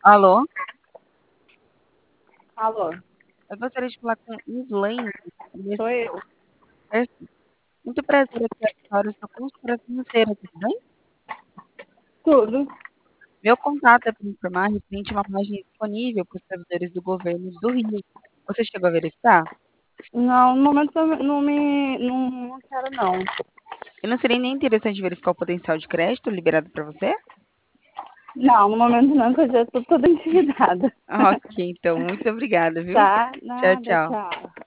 Alô? Alô, Eu gostaria de falar com Islaine. sou eu. Muito prazer aqui é a Vitória, sou consultora financeira, tudo bem? Tudo. Meu contato é para informar referente a uma margem disponível para os servidores do governo do Rio. Você chegou a verificar? Não, no momento eu não quero não. E não seria nem interessante verificar o potencial de crédito liberado para você? Não, no momento não, que eu já estou toda endividada. Ok, então, muito obrigada, viu? Tá? Tchau, Nada, tchau. tchau.